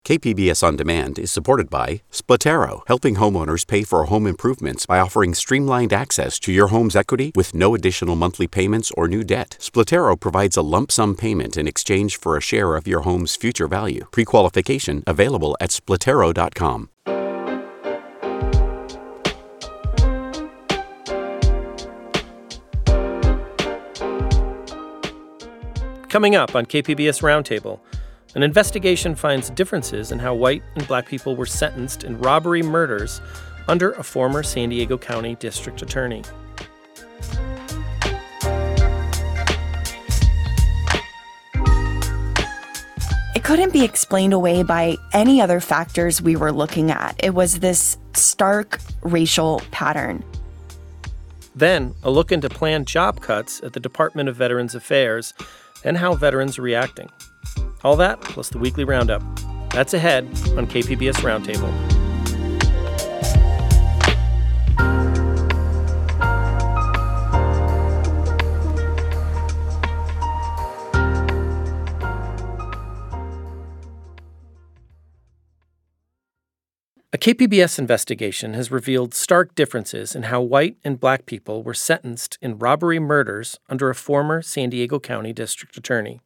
KPBS On Demand is supported by Splatero, helping homeowners pay for home improvements by offering streamlined access to your home's equity with no additional monthly payments or new debt. Splatero provides a lump sum payment in exchange for a share of your home's future value. Pre-qualification available at Splatero.com. Coming up on KPBS Roundtable, an investigation finds differences in how white and black people were sentenced in robbery murders under a former San Diego County district attorney. It couldn't be explained away by any other factors we were looking at. It was this stark racial pattern. Then, a look into planned job cuts at the Department of Veterans Affairs and how veterans are reacting. All that, plus the weekly roundup. That's ahead on KPBS Roundtable. A KPBS investigation has revealed stark differences in how white and black people were sentenced in robbery murders under a former San Diego County district attorney.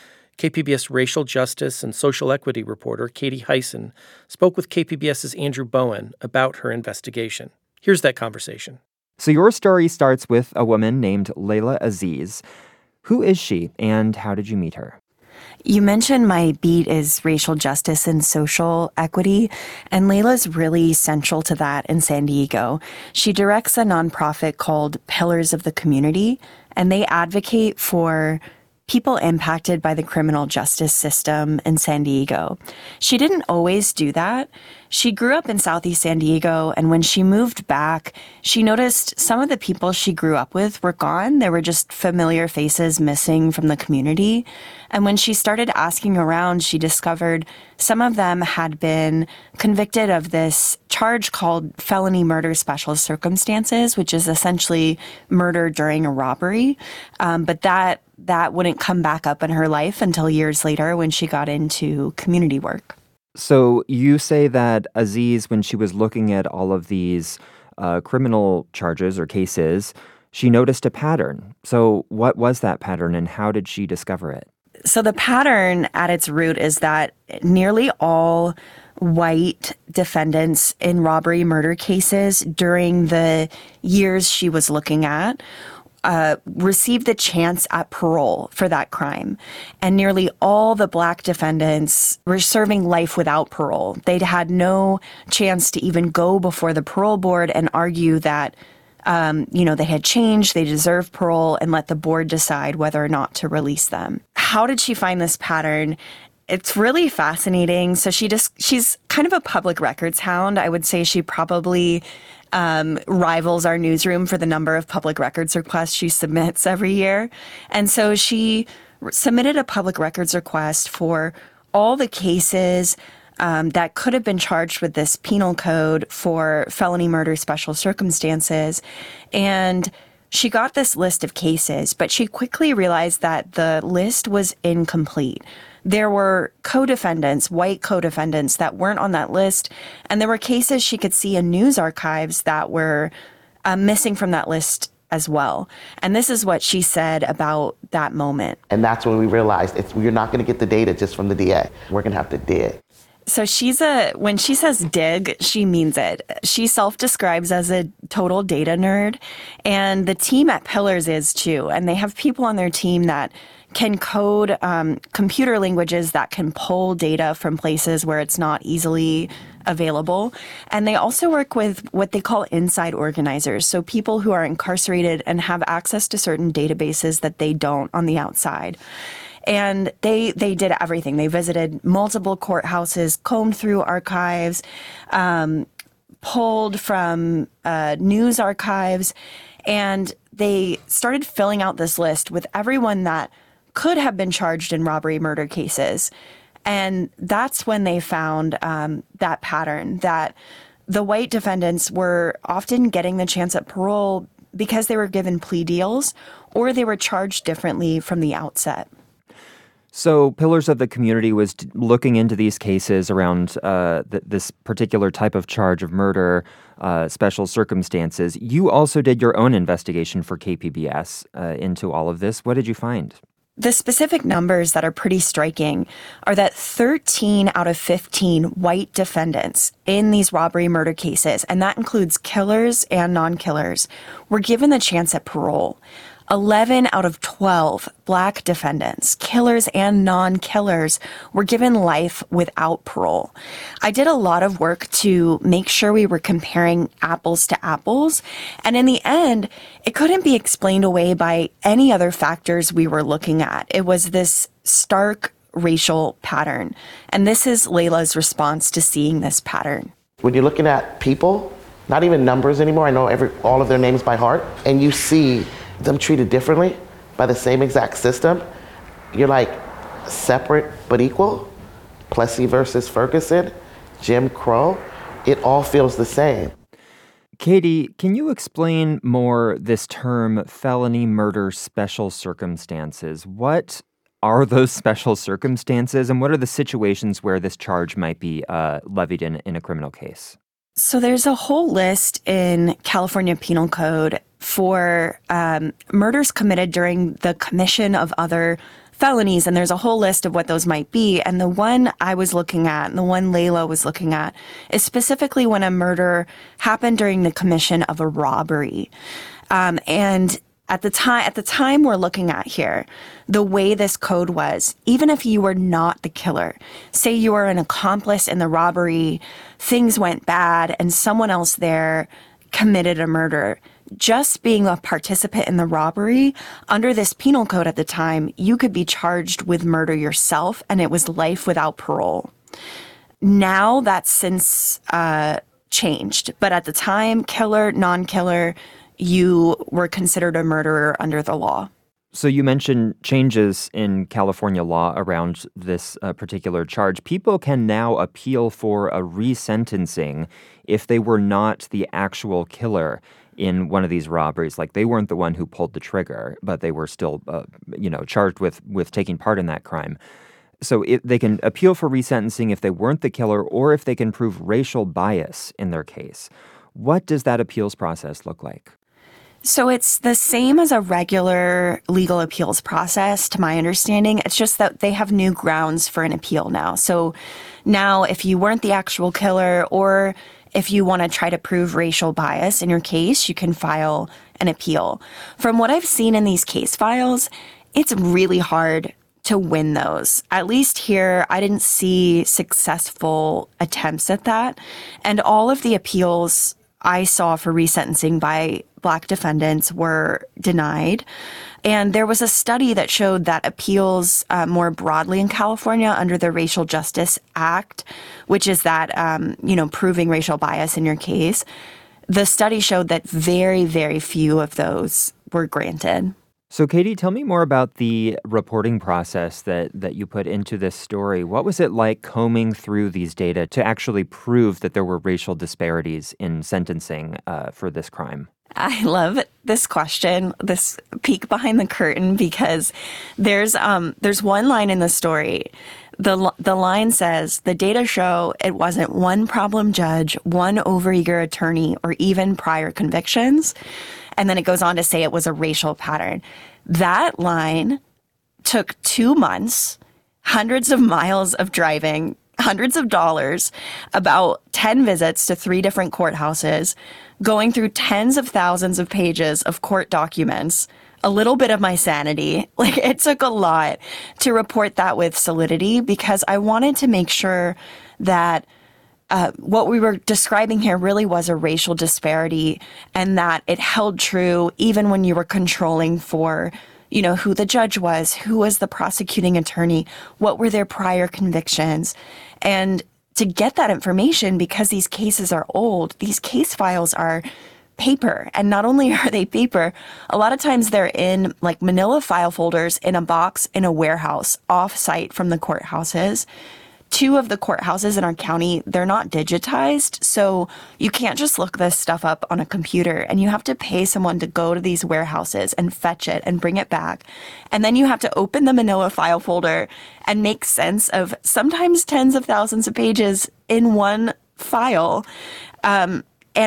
KPBS racial justice and social equity reporter Katie Hyson spoke with KPBS's Andrew Bowen about her investigation. Here's that conversation. So your story starts with a woman named Layla Aziz. Who is she, and how did you meet her? You mentioned my beat is racial justice and social equity, and Layla's really central to that in San Diego. She directs a nonprofit called Pillars of the Community, and they advocate for people impacted by the criminal justice system in San Diego. She didn't always do that. She grew up in Southeast San Diego, and when she moved back, she noticed some of the people she grew up with were gone. There were just familiar faces missing from the community. And when she started asking around, she discovered some of them had been convicted of this charge called felony murder special circumstances, which is essentially murder during a robbery. But that wouldn't come back up in her life until years later when she got into community work. So you say that Aziz, when she was looking at all of these criminal charges or cases, she noticed a pattern. So what was that pattern, and how did she discover it? So the pattern at its root is that nearly all white defendants in robbery murder cases during the years she was looking at received the chance at parole for that crime. And nearly all the black defendants were serving life without parole. They'd had no chance to even go before the parole board and argue that, they had changed, they deserved parole, and let the board decide whether or not to release them. How did she find this pattern? It's really fascinating. So she's kind of a public records hound. I would say she probably rivals our newsroom for the number of public records requests she submits every year. And so she submitted a public records request for all the cases that could have been charged with this penal code for felony murder special circumstances. And she got this list of cases, but she quickly realized that the list was incomplete. There were co-defendants, white co-defendants, that weren't on that list, and there were cases she could see in news archives that were missing from that list as well. And this is what she said about that moment. And that's when we realized we're not going to get the data just from the DA. We're going to have to dig. So when she says dig, she means it. She self-describes as a total data nerd, and the team at Pillars is too. And they have people on their team that can code computer languages that can pull data from places where it's not easily available. And they also work with what they call inside organizers, so people who are incarcerated and have access to certain databases that they don't on the outside. And they did everything. They visited multiple courthouses, combed through archives, pulled from news archives, and they started filling out this list with everyone that could have been charged in robbery murder cases. And that's when they found that pattern, that the white defendants were often getting the chance at parole because they were given plea deals or they were charged differently from the outset. So Pillars of the Community was looking into these cases around this particular type of charge of murder, special circumstances. You also did your own investigation for KPBS into all of this. What did you find? The specific numbers that are pretty striking are that 13 out of 15 white defendants in these robbery murder cases, and that includes killers and non-killers, were given the chance at parole. 11 out of 12 black defendants, killers and non-killers, were given life without parole. I did a lot of work to make sure we were comparing apples to apples, and in the end, it couldn't be explained away by any other factors we were looking at. It was this stark racial pattern, and this is Layla's response to seeing this pattern. When you're looking at people, not even numbers anymore, I know all of their names by heart, and you see them treated differently by the same exact system, you're like, separate but equal, Plessy versus Ferguson, Jim Crow, it all feels the same. Katie, can you explain more this term felony murder special circumstances? What are those special circumstances, and what are the situations where this charge might be levied in a criminal case? So there's a whole list in California Penal Code for murders committed during the commission of other felonies, and there's a whole list of what those might be. And the one I was looking at, and the one Layla was looking at, is specifically when a murder happened during the commission of a robbery. And at the time we're looking at here, the way this code was, even if you were not the killer, say you were an accomplice in the robbery, things went bad, and someone else there committed a murder, just being a participant in the robbery, under this penal code at the time, you could be charged with murder yourself, and it was life without parole. Now that's since changed, but at the time, killer, non-killer, you were considered a murderer under the law. So you mentioned changes in California law around this particular charge. People can now appeal for a resentencing if they were not the actual killer in one of these robberies. Like, they weren't the one who pulled the trigger, but they were still, charged with taking part in that crime. So they can appeal for resentencing if they weren't the killer, or if they can prove racial bias in their case. What does that appeals process look like? So it's the same as a regular legal appeals process, to my understanding. It's just that they have new grounds for an appeal now. So now, if you weren't the actual killer, or if you want to try to prove racial bias in your case, you can file an appeal. From what I've seen in these case files, it's really hard to win those. At least here, I didn't see successful attempts at that. And all of the appeals I saw for resentencing by Black defendants were denied. And there was a study that showed that appeals more broadly in California under the Racial Justice Act, which is that, proving racial bias in your case. The study showed that very, very few of those were granted. So, Katie, tell me more about the reporting process that you put into this story. What was it like combing through these data to actually prove that there were racial disparities in sentencing for this crime? I love this question, this peek behind the curtain, because there's one line in the story. The line says, "The data show it wasn't one problem judge, one overeager attorney, or even prior convictions." And then it goes on to say it was a racial pattern. That line took 2 months, hundreds of miles of driving, hundreds of dollars, about 10 visits to 3 different courthouses, going through tens of thousands of pages of court documents, a little bit of my sanity. Like, it took a lot to report that with solidity, because I wanted to make sure that what we were describing here really was a racial disparity, and that it held true even when you were controlling for, who the judge was, who was the prosecuting attorney, what were their prior convictions. And to get that information, because these cases are old, these case files are paper. And not only are they paper, a lot of times they're in like manila file folders in a box in a warehouse off-site from the courthouses. 2 of the courthouses in our county, they're not digitized. So you can't just look this stuff up on a computer, and you have to pay someone to go to these warehouses and fetch it and bring it back. And then you have to open the Manila file folder and make sense of sometimes tens of thousands of pages in one file. And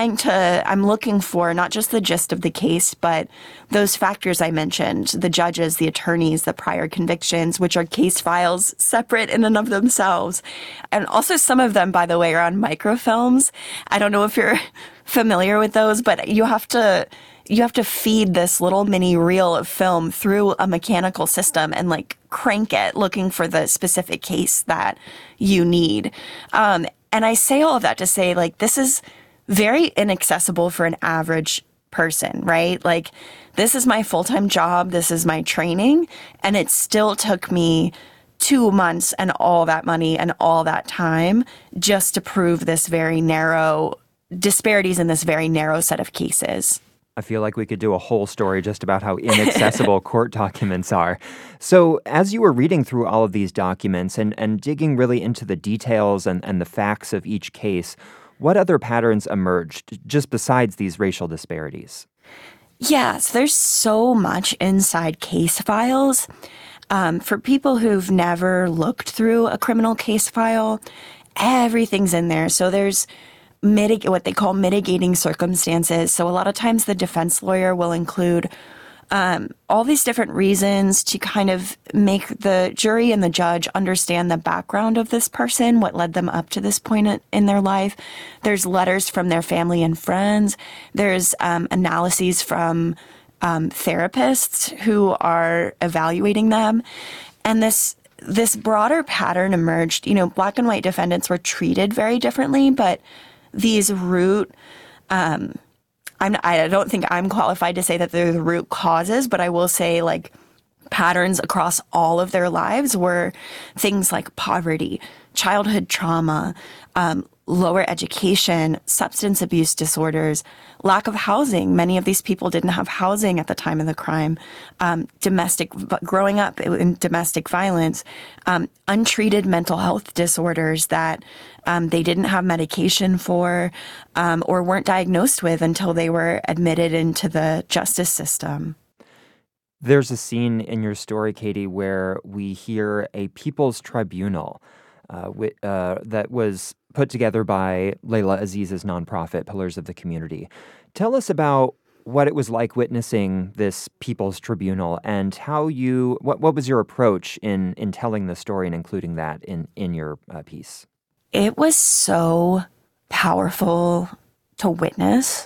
I'm looking for not just the gist of the case, but those factors I mentioned, the judges, the attorneys, the prior convictions, which are case files separate in and of themselves. And also some of them, by the way, are on microfilms. I don't know if you're familiar with those, but you have to feed this little mini reel of film through a mechanical system and like crank it looking for the specific case that you need. And I say all of that to say, like, this is very inaccessible for an average person, right? Like, this is my full-time job. This is my training. And it still took me 2 months and all that money and all that time just to prove this very narrow disparities in this very narrow set of cases. I feel like we could do a whole story just about how inaccessible court documents are. So as you were reading through all of these documents and digging really into the details and the facts of each case, what other patterns emerged just besides these racial disparities? Yes, there's so much inside case files. For people who've never looked through a criminal case file, everything's in there. So there's what they call mitigating circumstances. So a lot of times the defense lawyer will include all these different reasons to kind of make the jury and the judge understand the background of this person, what led them up to this point in their life. There's letters from their family and friends. There's analyses from therapists who are evaluating them. And this broader pattern emerged. You know, black and white defendants were treated very differently, but these I don't think I'm qualified to say that they're the root causes, but I will say, like, patterns across all of their lives were things like poverty, childhood trauma, lower education, substance abuse disorders, lack of housing. Many of these people didn't have housing at the time of the crime, growing up in domestic violence, untreated mental health disorders that they didn't have medication for or weren't diagnosed with until they were admitted into the justice system. There's a scene in your story, Katie, where we hear a people's tribunal that was put together by Layla Aziz's nonprofit, Pillars of the Community. Tell us about what it was like witnessing this people's tribunal and how what was your approach in telling the story and including that in your piece? It was so powerful to witness.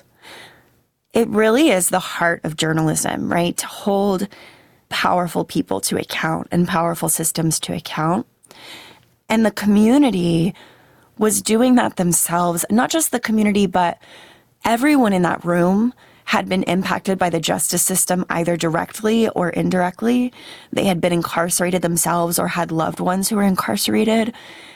It really is the heart of journalism, right? To hold powerful people to account and powerful systems to account. And the community was doing that themselves. Not just the community, but everyone in that room had been impacted by the justice system either directly or indirectly. They had been incarcerated themselves or had loved ones who were incarcerated.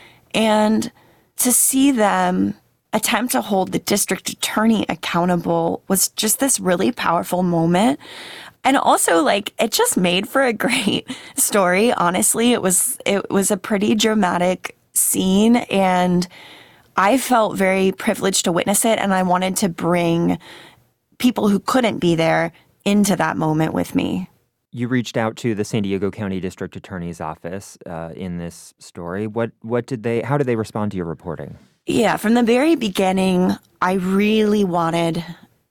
And to see them attempt to hold the district attorney accountable was just this really powerful moment. And also, like, it just made for a great story. Honestly, it was a pretty dramatic scene, and I felt very privileged to witness it, and I wanted to bring people who couldn't be there into that moment with me. You reached out to the San Diego County District Attorney's Office in this story. How did they respond to your reporting? Yeah, from the very beginning, I really wanted,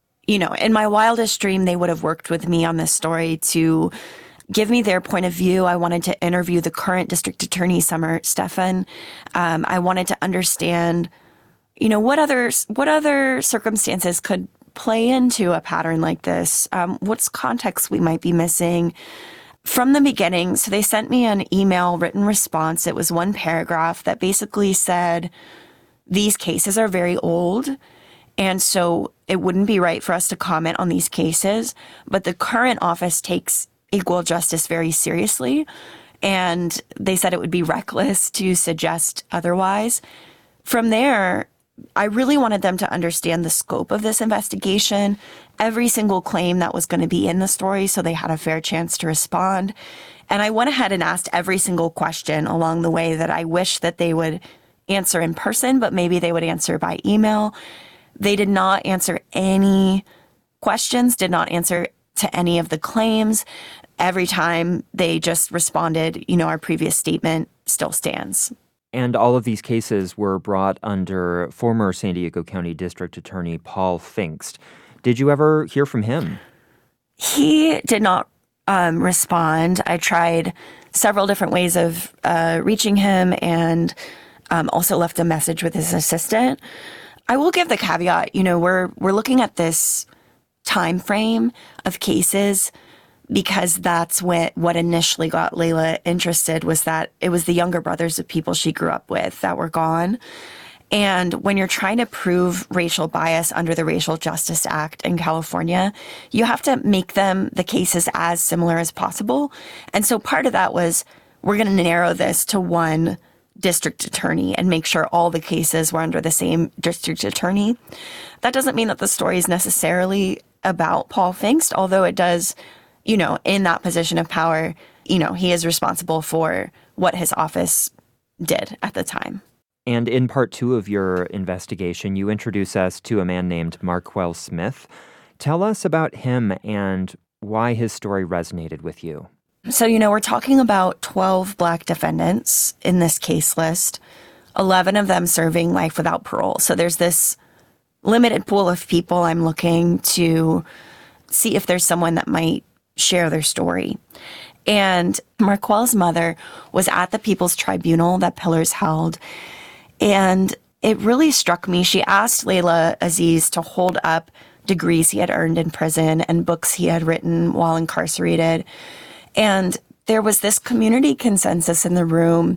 in my wildest dream, they would have worked with me on this story to give me their point of view. I wanted to interview the current district attorney, Summer Stephan. I wanted to understand, what other circumstances could play into a pattern like this? What's context we might be missing? From the beginning, so they sent me an email written response. It was one paragraph that basically said, these cases are very old, and so it wouldn't be right for us to comment on these cases, but the current office takes equal justice very seriously, and they said it would be reckless to suggest otherwise. From there, I really wanted them to understand the scope of this investigation, every single claim that was going to be in the story, so they had a fair chance to respond. And I went ahead and asked every single question along the way that I wish that they would answer in person, but maybe they would answer by email. They did not answer any questions, did not answer to any of the claims. Every time they just responded, our previous statement still stands. And all of these cases were brought under former San Diego County District Attorney Paul Pfingst. Did you ever hear from him? He did not respond. I tried several different ways of reaching him and also left a message with his assistant. I will give the caveat, we're looking at this time frame of cases because that's what initially got Layla interested, was that it was the younger brothers of people she grew up with that were gone. And when you're trying to prove racial bias under the Racial Justice Act in California, you have to make the cases as similar as possible. And so part of that was, we're going to narrow this to one district attorney and make sure all the cases were under the same district attorney. That doesn't mean that the story is necessarily about Paul Pfingst, although it does, in that position of power, he is responsible for what his office did at the time. And in part 2 of your investigation, you introduce us to a man named Marquel Smith. Tell us about him and why his story resonated with you. So, we're talking about 12 Black defendants in this case list, 11 of them serving life without parole. So there's this limited pool of people I'm looking to see if there's someone that might share their story. And Marquel's mother was at the People's Tribunal that Pillars held. And it really struck me. She asked Layla Aziz to hold up degrees he had earned in prison and books he had written while incarcerated. And there was this community consensus in the room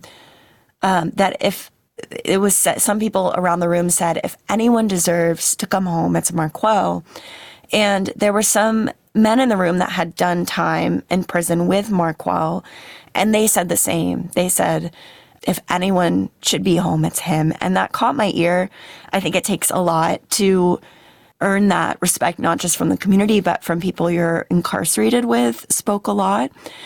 that if it was some people around the room said, if anyone deserves to come home, it's Marquel. And there were some men in the room that had done time in prison with Marquel, and they said the same. They said, if anyone should be home, it's him. And that caught my ear. I think it takes a lot to earn that respect, not just from the community, but from people you're incarcerated with, spoke a lot.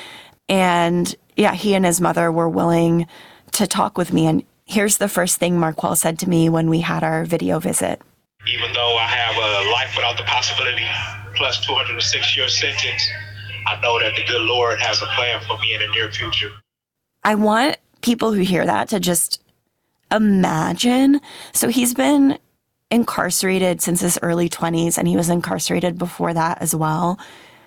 And yeah, he and his mother were willing to talk with me. And here's the first thing Marquel said to me when we had our video visit. Even though I have a life without the possibility plus 206-year sentence, I know that the good Lord has a plan for me in the near future. I want people who hear that to just imagine. So he's been incarcerated since his early 20s, and he was incarcerated before that as well.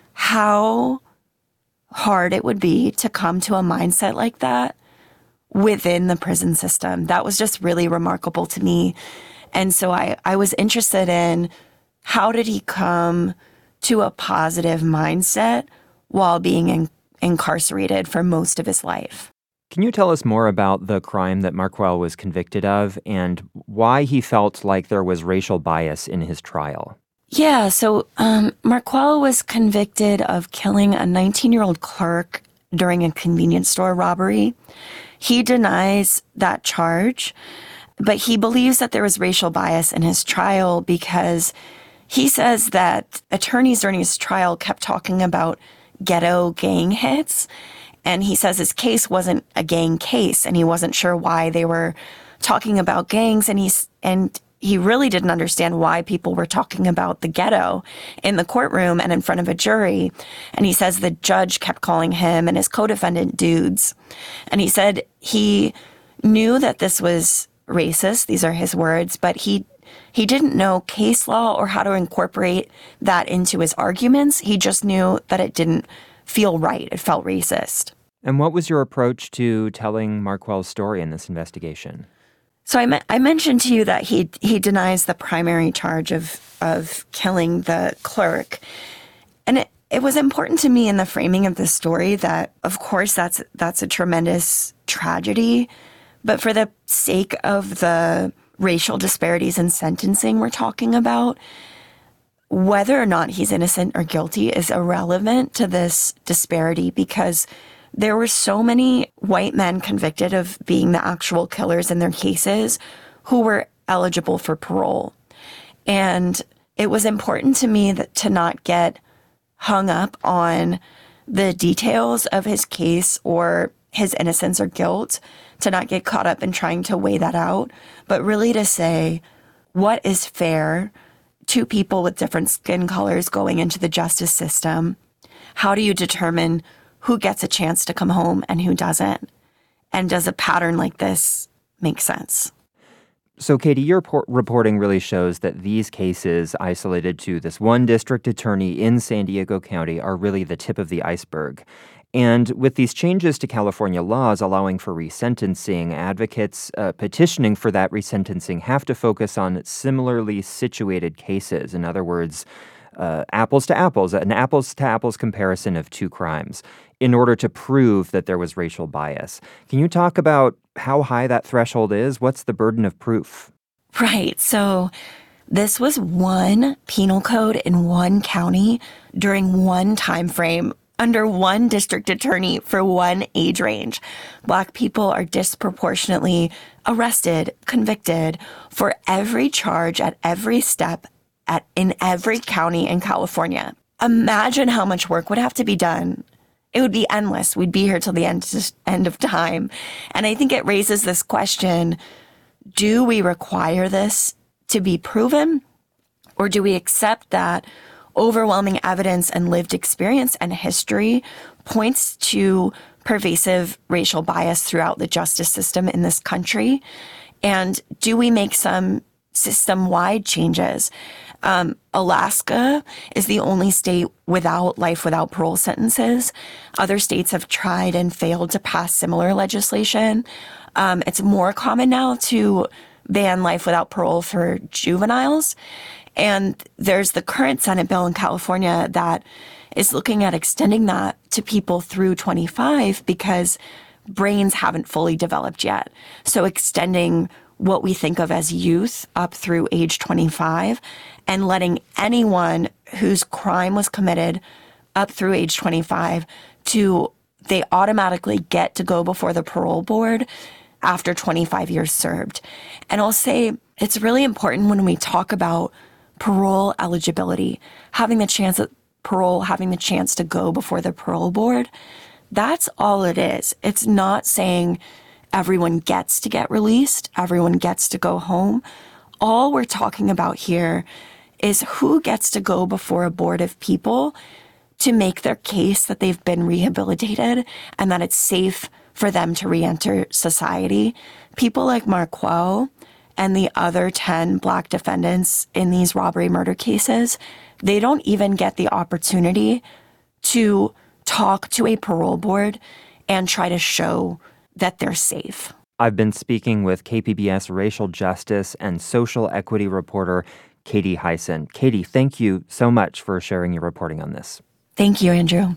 How hard it would be to come to a mindset like that within the prison system. That was just really remarkable to me. And so I was interested in, how did he come to a positive mindset while being incarcerated for most of his life? Can you tell us more about the crime that Marquel was convicted of and why he felt like there was racial bias in his trial? Yeah, so Marquel was convicted of killing a 19-year-old clerk during a convenience store robbery. He denies that charge, but he believes that there was racial bias in his trial because he says that attorneys during his trial kept talking about ghetto gang hits. And he says his case wasn't a gang case, and he wasn't sure why they were talking about gangs. And he really didn't understand why people were talking about the ghetto in the courtroom and in front of a jury. And he says the judge kept calling him and his co-defendant dudes. And he said he knew that this was racist. These are his words, but he didn't know case law or how to incorporate that into his arguments. He just knew that it didn't feel right. It felt racist. And what was your approach to telling Marquel's story in this investigation? So I mentioned to you that he denies the primary charge of killing the clerk. And it was important to me in the framing of the story that, of course, that's a tremendous tragedy. But for the sake of the racial disparities in sentencing we're talking about, whether or not he's innocent or guilty is irrelevant to this disparity, because there were so many white men convicted of being the actual killers in their cases who were eligible for parole. And it was important to me that to not get hung up on the details of his case or his innocence or guilt, to not get caught up in trying to weigh that out, but really to say, what is fair to people with different skin colors going into the justice system? How do you determine who gets a chance to come home and who doesn't? And does a pattern like this make sense? So, Katie, your reporting really shows that these cases isolated to this one district attorney in San Diego County are really the tip of the iceberg. And with these changes to California laws allowing for resentencing, advocates petitioning for that resentencing have to focus on similarly situated cases. In other words, apples to apples, an apples to apples comparison of two crimes in order to prove that there was racial bias. Can you talk about how high that threshold is? What's the burden of proof? Right. So this was one penal code in one county during one time frame under one district attorney for one age range. Black people are disproportionately arrested, convicted for every charge at every step in every county in California. Imagine how much work would have to be done. It would be endless. We'd be here till the end of time. And I think it raises this question, do we require this to be proven? Or do we accept that overwhelming evidence and lived experience and history points to pervasive racial bias throughout the justice system in this country? And do we make some system-wide changes? Alaska is the only state without life without parole sentences. Other states have tried and failed to pass similar legislation. It's more common now to ban life without parole for juveniles. And there's the current Senate bill in California that is looking at extending that to people through 25 because brains haven't fully developed yet. So extending what we think of as youth up through age 25 and letting anyone whose crime was committed up through age 25 they automatically get to go before the parole board after 25 years served. And I'll say it's really important when we talk about parole eligibility, having the chance at parole, having the chance to go before the parole board. That's all it is. It's not saying everyone gets to get released, everyone gets to go home. All we're talking about here is who gets to go before a board of people to make their case that they've been rehabilitated and that it's safe for them to reenter society. People like Marquel and the other 10 Black defendants in these robbery murder cases, they don't even get the opportunity to talk to a parole board and try to show that they're safe. I've been speaking with KPBS racial justice and social equity reporter Katie Hyson. Katie, thank you so much for sharing your reporting on this. Thank you, Andrew.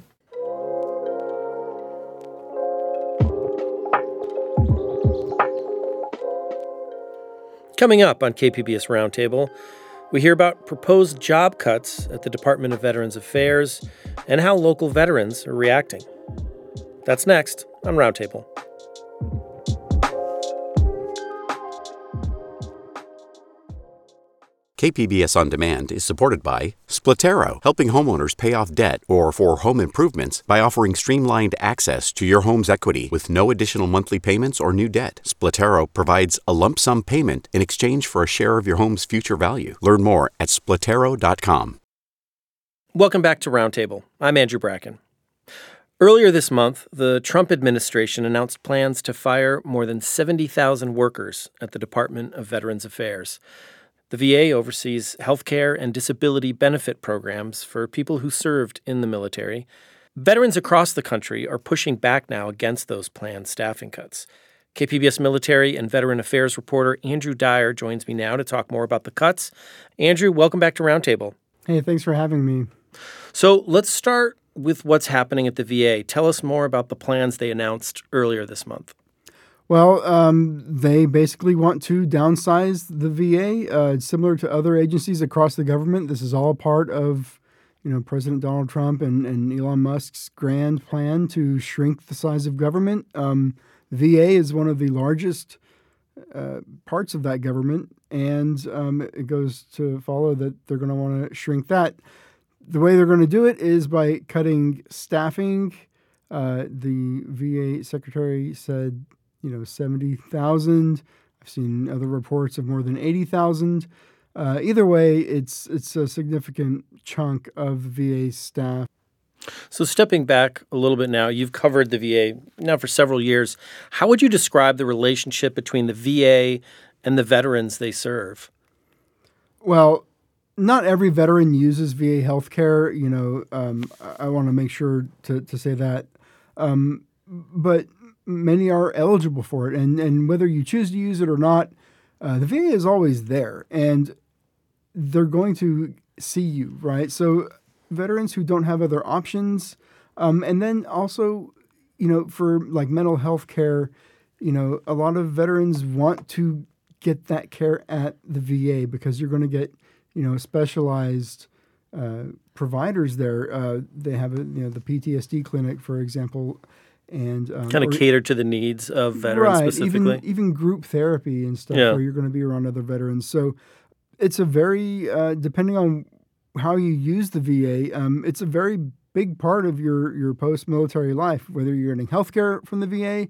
Coming up on KPBS Roundtable, we hear about proposed job cuts at the Department of Veterans Affairs and how local veterans are reacting. That's next on Roundtable. KPBS On Demand is supported by Splatero, helping homeowners pay off debt or for home improvements by offering streamlined access to your home's equity with no additional monthly payments or new debt. Splatero provides a lump sum payment in exchange for a share of your home's future value. Learn more at splatero.com. Welcome back to Roundtable. I'm Andrew Bracken. Earlier this month, the Trump administration announced plans to fire more than 70,000 workers at the Department of Veterans Affairs. The VA oversees healthcare and disability benefit programs for people who served in the military. Veterans across the country are pushing back now against those planned staffing cuts. KPBS military and veteran affairs reporter Andrew Dyer joins me now to talk more about the cuts. Andrew, welcome back to Roundtable. Hey, thanks for having me. So let's start with what's happening at the VA. Tell us more about the plans they announced earlier this month. Well, they basically want to downsize the VA, similar to other agencies across the government. This is all part of, President Donald Trump and Elon Musk's grand plan to shrink the size of government. VA is one of the largest parts of that government, and it goes to follow that they're going to want to shrink that. The way they're going to do it is by cutting staffing. The VA secretary said, 70,000. I've seen other reports of more than 80,000. Either way, it's a significant chunk of the VA staff. So stepping back a little bit now, you've covered the VA now for several years. How would you describe the relationship between the VA and the veterans they serve? Well, not every veteran uses VA healthcare. I want to make sure to say that. But many are eligible for it. And whether you choose to use it or not, the VA is always there. And they're going to see you, right? So veterans who don't have other options, and then also, for like mental health care, a lot of veterans want to get that care at the VA because you're going to get, specialized providers there. They have the PTSD clinic, for example, and kind of cater to the needs of veterans specifically. Even group therapy and stuff where you're going to be around other veterans. So it's a very depending on how you use the VA, it's a very big part of your post-military life, whether you're getting health care from the VA,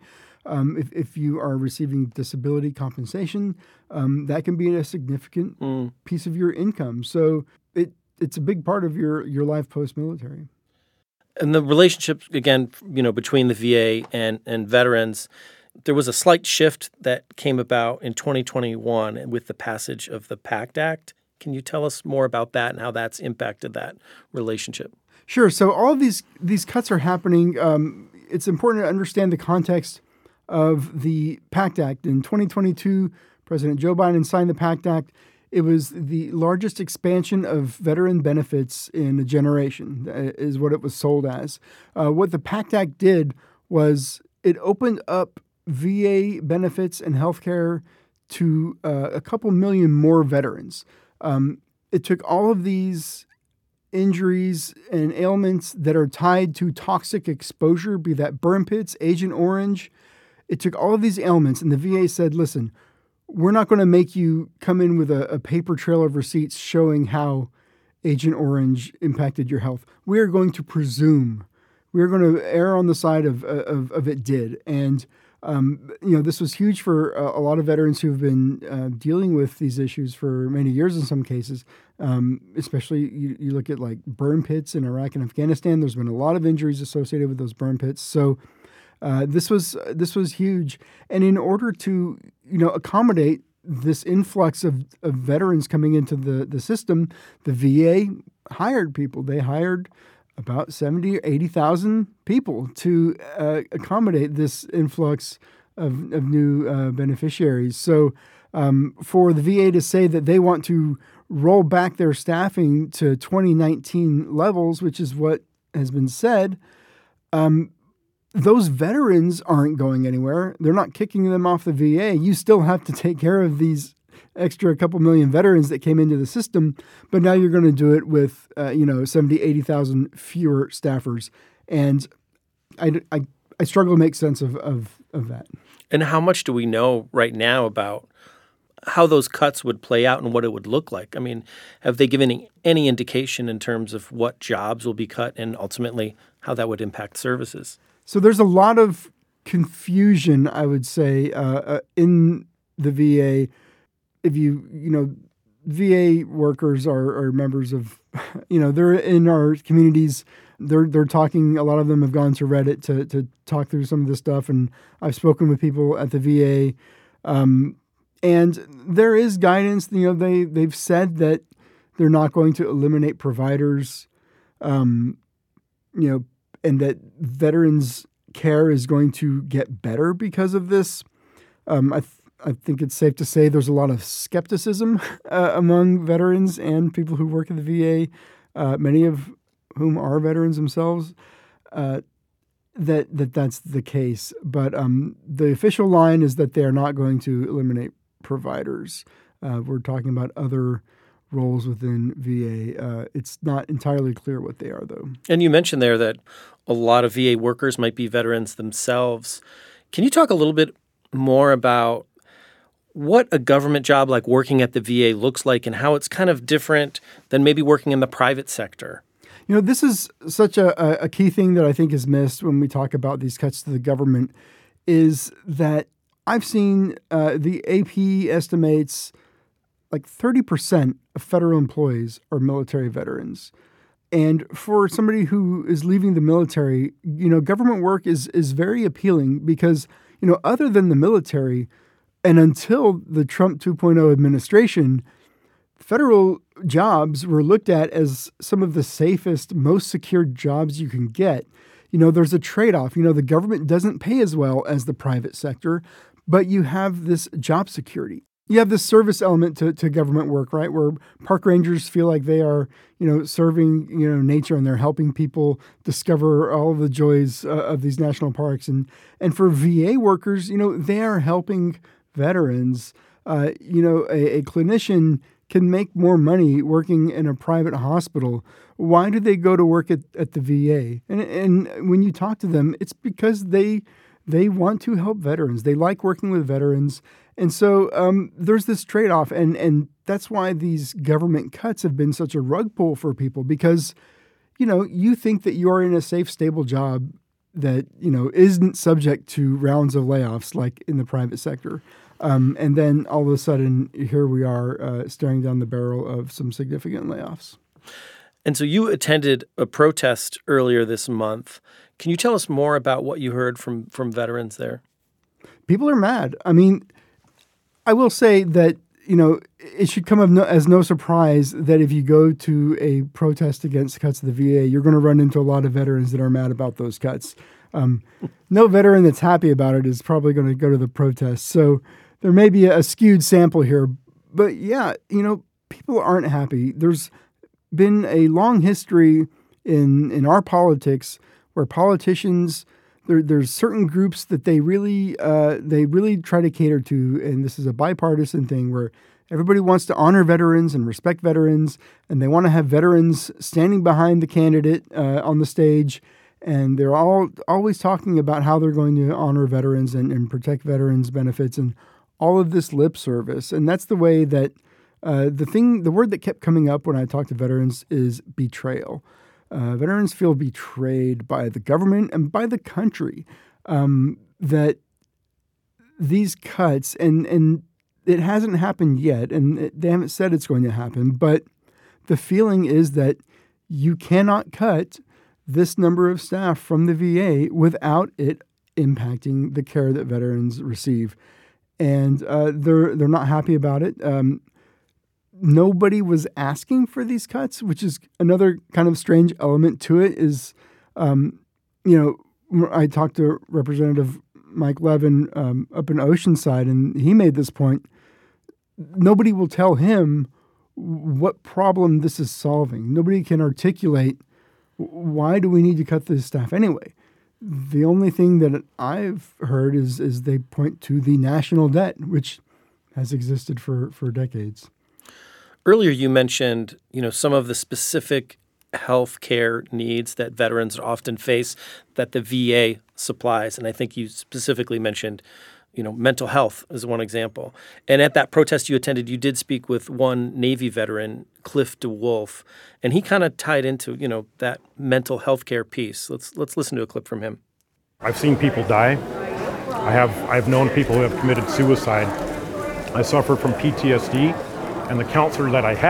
if you are receiving disability compensation, that can be a significant piece of your income. So it's a big part of your life post-military. And the relationship, again, between the VA and veterans, there was a slight shift that came about in 2021 with the passage of the PACT Act. Can you tell us more about that and how that's impacted that relationship? Sure. So all of these cuts are happening. It's important to understand the context of the PACT Act. In 2022, President Joe Biden signed the PACT Act. It was the largest expansion of veteran benefits in a generation, is what it was sold as. What the PACT Act did was it opened up VA benefits and healthcare to a couple million more veterans. It took all of these injuries and ailments that are tied to toxic exposure, be that burn pits, Agent Orange. It took all of these ailments, and the VA said, listen, we're not going to make you come in with a paper trail of receipts showing how Agent Orange impacted your health. We are going to presume. We're going to err on the side of it did. And this was huge for a lot of veterans who've been dealing with these issues for many years in some cases. Especially you look at like burn pits in Iraq and Afghanistan. There's been a lot of injuries associated with those burn pits. So this was huge. And in order to accommodate this influx of veterans coming into the system, the VA hired people. They hired about 70 or 80,000 people to accommodate this influx of new beneficiaries. So for the VA to say that they want to roll back their staffing to 2019 levels, which is what has been said, those veterans aren't going anywhere. They're not kicking them off the VA. You still have to take care of these extra couple million veterans that came into the system, but now you're going to do it with 70, 80,000 fewer staffers. And I struggle to make sense of that. And how much do we know right now about how those cuts would play out and what it would look like? I mean, have they given any indication in terms of what jobs will be cut and ultimately how that would impact services? So there's a lot of confusion, I would say, in the VA. If VA workers are members of, they're in our communities. They're talking. A lot of them have gone to Reddit to talk through some of this stuff, and I've spoken with people at the VA, and there is guidance. They've said that they're not going to eliminate providers, and that veterans care is going to get better because of this. I think it's safe to say there's a lot of skepticism among veterans and people who work at the VA, many of whom are veterans themselves, that's the case. But the official line is that they are not going to eliminate providers. We're talking about other roles within VA. It's not entirely clear what they are, though. And you mentioned there that a lot of VA workers might be veterans themselves. Can you talk a little bit more about what a government job like working at the VA looks like and how it's kind of different than maybe working in the private sector. This is such a key thing that I think is missed when we talk about these cuts to the government, is that I've seen the AP estimates like 30% of federal employees are military veterans. And for somebody who is leaving the military, government work is very appealing because, other than the military, and until the Trump 2.0 administration, federal jobs were looked at as some of the safest, most secure jobs you can get. There's a trade-off. The government doesn't pay as well as the private sector, but you have this job security. You have this service element to government work, right? Where park rangers feel like they are, serving, nature, and they're helping people discover all of the joys of these national parks. And for VA workers, they are helping veterans. A clinician can make more money working in a private hospital. Why do they go to work at the VA? And when you talk to them, it's because they want to help veterans. They like working with veterans. And so there's this trade-off. And that's why these government cuts have been such a rug pull for people because, you think that you're in a safe, stable job that, isn't subject to rounds of layoffs like in the private sector. And then all of a sudden, here we are staring down the barrel of some significant layoffs. And so you attended a protest earlier this month. Can you tell us more about what you heard from veterans there? People are mad. I mean, I will say that, it should come as no surprise that if you go to a protest against cuts to the VA, you're going to run into a lot of veterans that are mad about those cuts. No veteran that's happy about it is probably going to go to the protest. So there may be a skewed sample here. But yeah, people aren't happy. There's been a long history in our politics where politicians, there's certain groups that they really try to cater to, and this is a bipartisan thing where everybody wants to honor veterans and respect veterans, and they want to have veterans standing behind the candidate on the stage, and they're always talking about how they're going to honor veterans and protect veterans' benefits and all of this lip service. And that's the way that the word that kept coming up when I talked to veterans is betrayal. Veterans feel betrayed by the government and by the country, that these cuts, and it hasn't happened yet, and they haven't said it's going to happen, but the feeling is that you cannot cut this number of staff from the VA without it impacting the care that veterans receive. And they're not happy about it. Nobody was asking for these cuts, which is another kind of strange element to it is, I talked to Representative Mike Levin up in Oceanside, and he made this point. Nobody will tell him what problem this is solving. Nobody can articulate why do we need to cut this staff anyway. The only thing that I've heard is they point to the national debt, which has existed for decades. Earlier, you mentioned, some of the specific health care needs that veterans often face that the VA supplies. And I think you specifically mentioned, mental health as one example. And at that protest you attended, you did speak with one Navy veteran, Cliff DeWolf, and he kind of tied into, that mental health care piece. Let's listen to a clip from him. I've seen people die. I've known people who have committed suicide. I suffer from PTSD. And the counselor that I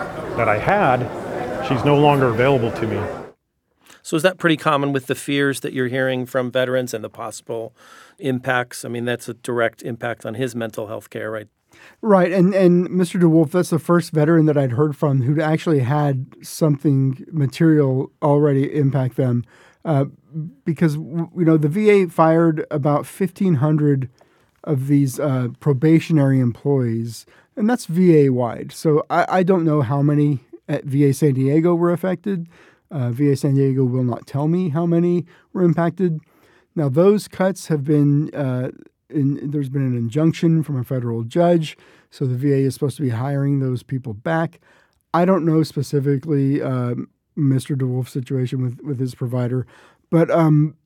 had, she's no longer available to me. So is that pretty common with the fears that you're hearing from veterans and the possible impacts? I mean, that's a direct impact on his mental health care, right? Right. And Mr. DeWolf, that's the first veteran that I'd heard from who'd actually had something material already impact them. Because, the VA fired about 1,500 of these probationary employees. And that's VA-wide. So I don't know how many at VA San Diego were affected. VA San Diego will not tell me how many were impacted. Now, those cuts have been, there's been an injunction from a federal judge. So the VA is supposed to be hiring those people back. I don't know specifically Mr. DeWolf's situation with his provider. But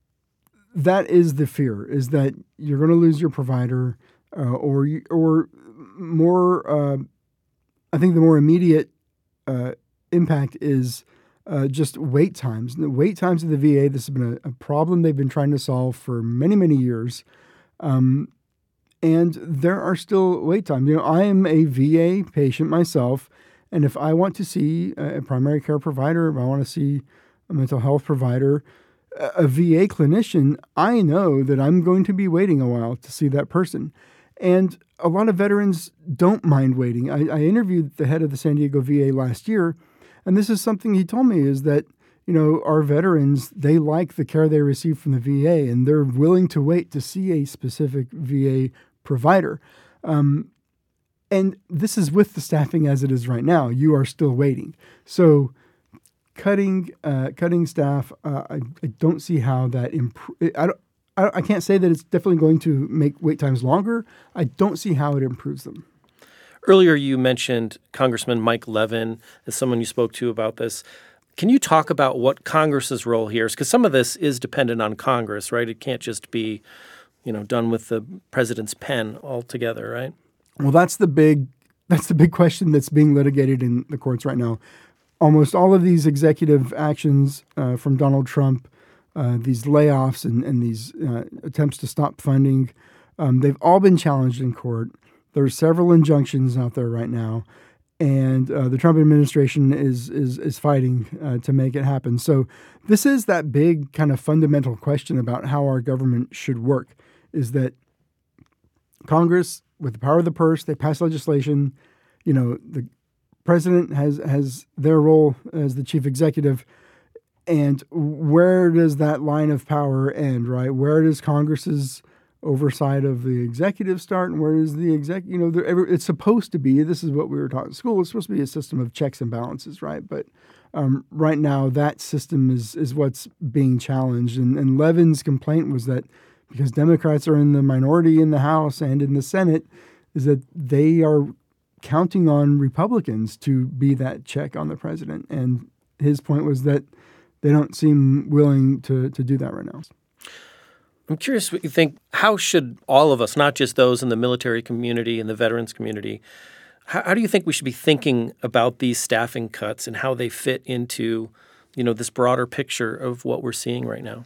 that is the fear, is that you're going to lose your provider or I think the more immediate impact is just wait times. The wait times of the VA, this has been a problem they've been trying to solve for many, many years. And there are still wait times. I am a VA patient myself, and if I want to see a primary care provider, if I want to see a mental health provider, a VA clinician, I know that I'm going to be waiting a while to see that person. And a lot of veterans don't mind waiting. I interviewed the head of the San Diego VA last year, and this is something he told me is that, our veterans, they like the care they receive from the VA, and they're willing to wait to see a specific VA provider. And this is with the staffing as it is right now. You are still waiting. So cutting staff, I don't see how that I can't say that it's definitely going to make wait times longer. I don't see how it improves them. Earlier, you mentioned Congressman Mike Levin as someone you spoke to about this. Can you talk about what Congress's role here is? Because some of this is dependent on Congress, right? It can't just be, done with the president's pen altogether, right? Well, that's the big question that's being litigated in the courts right now. Almost all of these executive actions from Donald Trump, these layoffs and these attempts to stop funding, they've all been challenged in court. There are several injunctions out there right now, and the Trump administration is fighting to make it happen. So this is that big kind of fundamental question about how our government should work, is that Congress, with the power of the purse, they pass legislation. The president has their role as the chief executive. And where does that line of power end, right? Where does Congress's oversight of the executive start, and where does the it's supposed to be, this is what we were taught in school, it's supposed to be a system of checks and balances, right? But right now, that system is what's being challenged. And Levin's complaint was that because Democrats are in the minority in the House and in the Senate, is that they are counting on Republicans to be that check on the president. And his point was that they don't seem willing to do that right now. I'm curious what you think. How should all of us, not just those in the military community and the veterans community, how do you think we should be thinking about these staffing cuts and how they fit into, this broader picture of what we're seeing right now?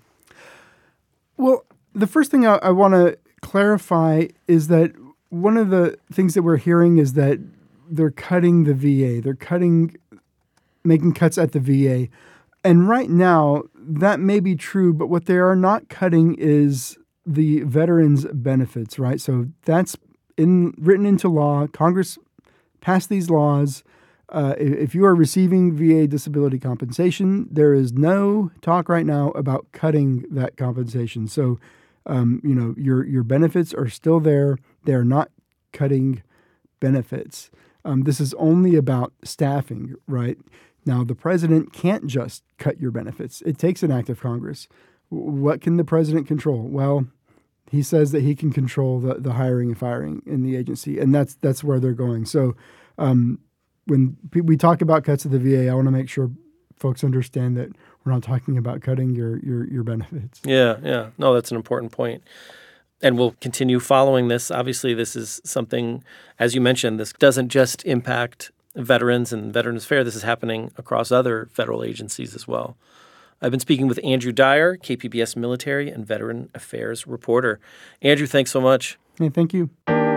Well, the first thing I want to clarify is that one of the things that we're hearing is that they're cutting the VA. They're making cuts at the VA. And right now, that may be true, but what they are not cutting is the veterans' benefits, right? So that's written into law. Congress passed these laws. If you are receiving VA disability compensation, there is no talk right now about cutting that compensation. So, your benefits are still there. They're not cutting benefits. This is only about staffing, right? Now, the president can't just cut your benefits. It takes an act of Congress. What can the president control? Well, he says that he can control the hiring and firing in the agency, and that's where they're going. So when we talk about cuts of the VA, I want to make sure folks understand that we're not talking about cutting your benefits. Yeah. No, that's an important point. And we'll continue following this. Obviously, this is something, as you mentioned, this doesn't just impact veterans and Veterans Affairs. This is happening across other federal agencies as well. I've been speaking with Andrew Dyer, KPBS military and veteran affairs reporter. Andrew, thanks so much. Hey, thank you.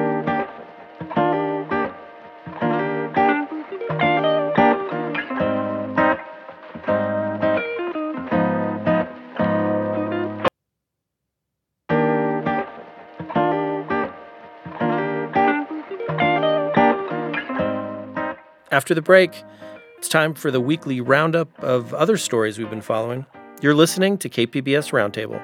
After the break, it's time for the weekly roundup of other stories we've been following. You're listening to KPBS Roundtable.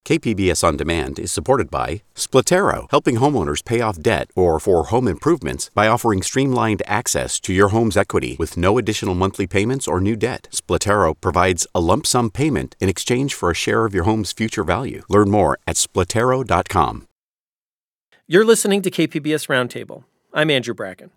KPBS On Demand is supported by Splatero, helping homeowners pay off debt or for home improvements by offering streamlined access to your home's equity with no additional monthly payments or new debt. Splatero provides a lump sum payment in exchange for a share of your home's future value. Learn more at splatero.com. You're listening to KPBS Roundtable. I'm Andrew Bracken.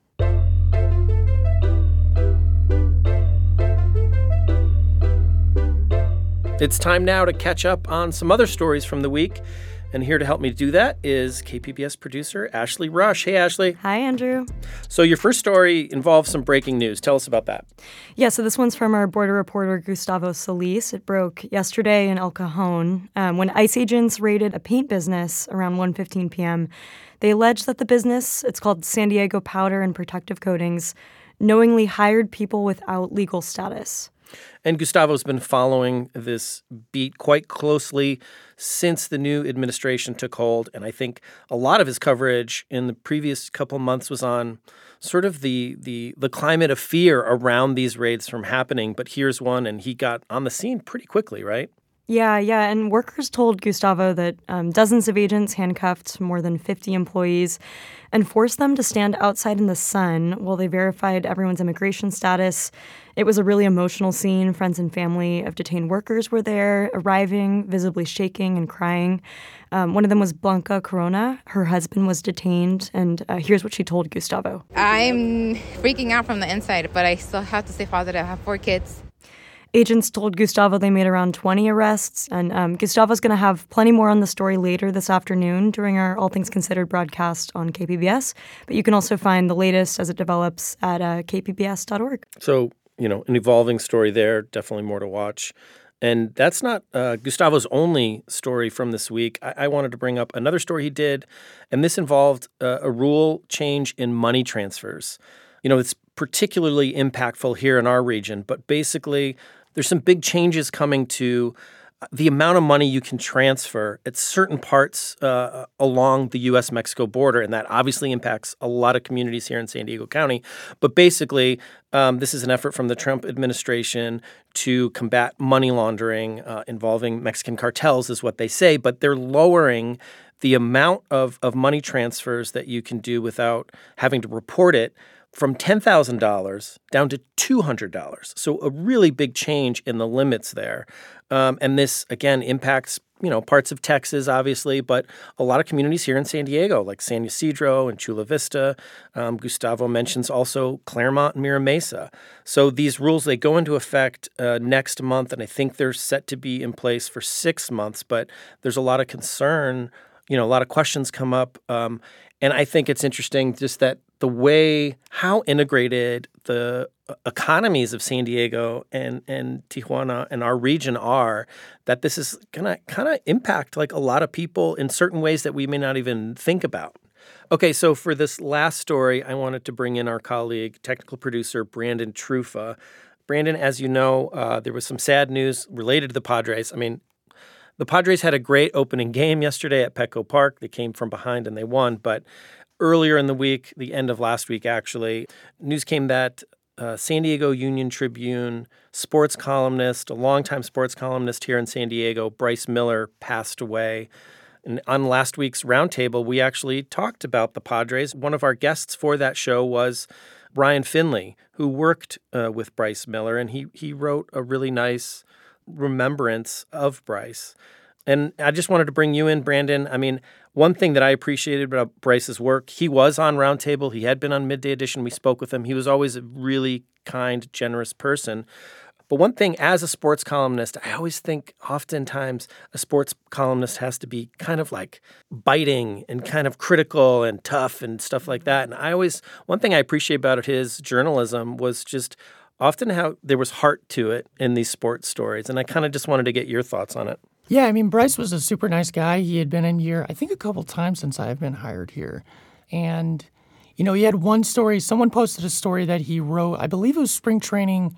It's time now to catch up on some other stories from the week. And here to help me do that is KPBS producer Ashley Rush. Hey, Ashley. Hi, Andrew. So your first story involves some breaking news. Tell us about that. Yeah, so this one's from our border reporter, Gustavo Solis. It broke yesterday in El Cajon when ICE agents raided a paint business around 1:15 p.m. They alleged that the business, it's called San Diego Powder and Protective Coatings, knowingly hired people without legal status. And Gustavo's been following this beat quite closely since the new administration took hold. And I think a lot of his coverage in the previous couple months was on sort of the climate of fear around these raids from happening. But here's one, and he got on the scene pretty quickly, right? Yeah. And workers told Gustavo that dozens of agents handcuffed more than 50 employees and forced them to stand outside in the sun while they verified everyone's immigration status. It was a really emotional scene. Friends and family of detained workers were there, arriving, visibly shaking and crying. One of them was Blanca Corona. Her husband was detained, and here's what she told Gustavo. I'm freaking out from the inside, but I still have to stay positive. I have 4 kids. Agents told Gustavo they made around 20 arrests, and Gustavo's going to have plenty more on the story later this afternoon during our All Things Considered broadcast on KPBS. But you can also find the latest as it develops at kpbs.org. So, an evolving story there, definitely more to watch. And that's not Gustavo's only story from this week. I wanted to bring up another story he did, and this involved a rule change in money transfers. It's particularly impactful here in our region, but basically there's some big changes coming to the amount of money you can transfer at certain parts along the U.S.-Mexico border, and that obviously impacts a lot of communities here in San Diego County. But basically, this is an effort from the Trump administration to combat money laundering involving Mexican cartels, is what they say, but they're lowering the amount of money transfers that you can do without having to report it from $10,000 down to $200. So a really big change in the limits there. And this, again, impacts, parts of Texas, obviously, but a lot of communities here in San Diego, like San Ysidro and Chula Vista. Gustavo mentions also Claremont and Mira Mesa. So these rules, they go into effect next month, and I think they're set to be in place for 6 months. But there's a lot of concern, a lot of questions come up. And I think it's interesting just that the way how integrated the economies of San Diego and Tijuana and our region are, that this is going to kind of impact like a lot of people in certain ways that we may not even think about. Okay, so for this last story, I wanted to bring in our colleague, technical producer Brandon Trufa. Brandon, as you know, there was some sad news related to the Padres. I mean, the Padres had a great opening game yesterday at Petco Park. They came from behind and they won, but earlier in the week, the end of last week actually, news came that San Diego Union Tribune sports columnist, a longtime sports columnist here in San Diego, Bryce Miller, passed away. And on last week's Roundtable, we actually talked about the Padres. One of our guests for that show was Brian Finley, who worked with Bryce Miller, and he wrote a really nice remembrance of Bryce. And I just wanted to bring you in, Brandon. I mean, one thing that I appreciated about Bryce's work, he was on Roundtable. He had been on Midday Edition. We spoke with him. He was always a really kind, generous person. But one thing, as a sports columnist, I always think oftentimes a sports columnist has to be kind of like biting and kind of critical and tough and stuff like that. And one thing I appreciate about his journalism was just often how there was heart to it in these sports stories. And I kind of just wanted to get your thoughts on it. Yeah, I mean, Bryce was a super nice guy. He had been in here, I think, a couple times since I've been hired here. And, he had one story. Someone posted a story that he wrote, I believe it was spring training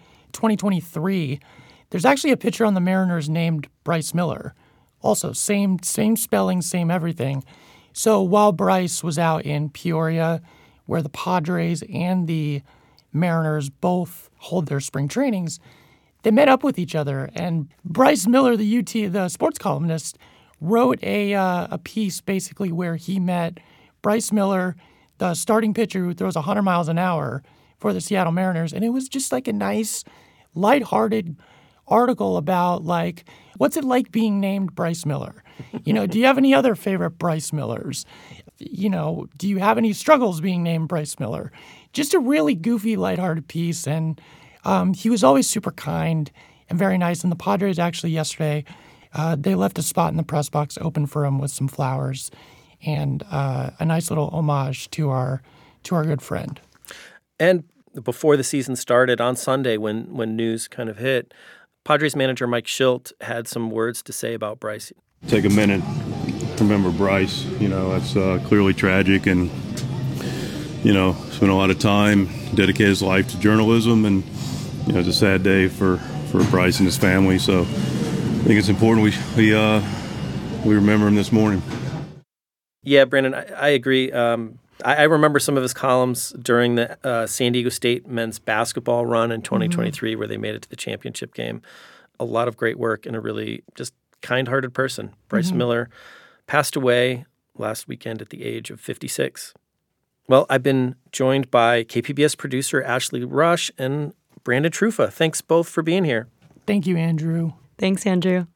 2023. There's actually a pitcher on the Mariners named Bryce Miller. Also, same spelling, same everything. So while Bryce was out in Peoria, where the Padres and the Mariners both hold their spring trainings, they met up with each other, and Bryce Miller, the sports columnist, wrote a piece basically where he met Bryce Miller, the starting pitcher who throws 100 miles an hour for the Seattle Mariners. And it was just like a nice, lighthearted article about, like, what's it like being named Bryce Miller? Do you have any other favorite Bryce Millers? Do you have any struggles being named Bryce Miller? Just a really goofy, lighthearted piece. And he was always super kind and very nice. And the Padres actually yesterday, they left a spot in the press box open for him with some flowers and a nice little homage to our good friend. And before the season started on Sunday, when news kind of hit, Padres manager Mike Shildt had some words to say about Bryce. Take a minute, remember Bryce. That's clearly tragic, and spent a lot of time, dedicated his life to journalism, and it's a sad day for Bryce and his family. So I think it's important we remember him this morning. Yeah, Brandon, I agree. I remember some of his columns during the San Diego State men's basketball run in 2023 where they made it to the championship game. A lot of great work and a really just kind-hearted person. Bryce Miller passed away last weekend at the age of 56. Well, I've been joined by KPBS producer Ashley Rush and Brandon Trufa. Thanks both for being here. Thank you, Andrew. Thanks, Andrew.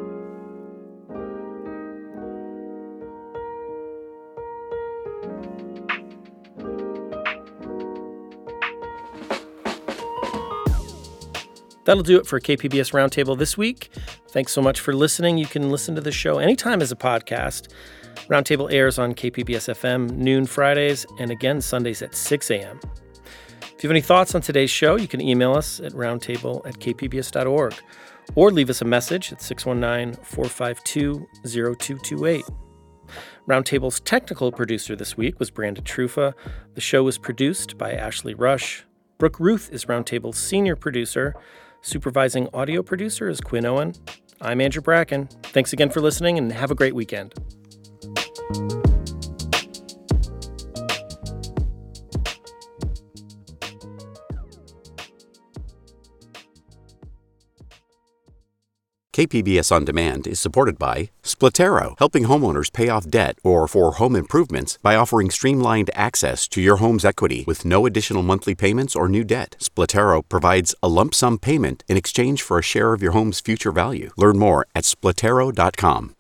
That'll do it for KPBS Roundtable this week. Thanks so much for listening. You can listen to the show anytime as a podcast. Roundtable airs on KPBS FM noon Fridays and again Sundays at 6 a.m. If you have any thoughts on today's show, you can email us at roundtable@kpbs.org or leave us a message at 619-452-0228. Roundtable's technical producer this week was Brandon Trufa. The show was produced by Ashley Rush. Brooke Ruth is Roundtable's senior producer. Supervising audio producer is Quinn Owen. I'm Andrew Bracken. Thanks again for listening and have a great weekend. KPBS On Demand is supported by Splatero, helping homeowners pay off debt or for home improvements by offering streamlined access to your home's equity with no additional monthly payments or new debt. Splatero provides a lump sum payment in exchange for a share of your home's future value. Learn more at splatero.com.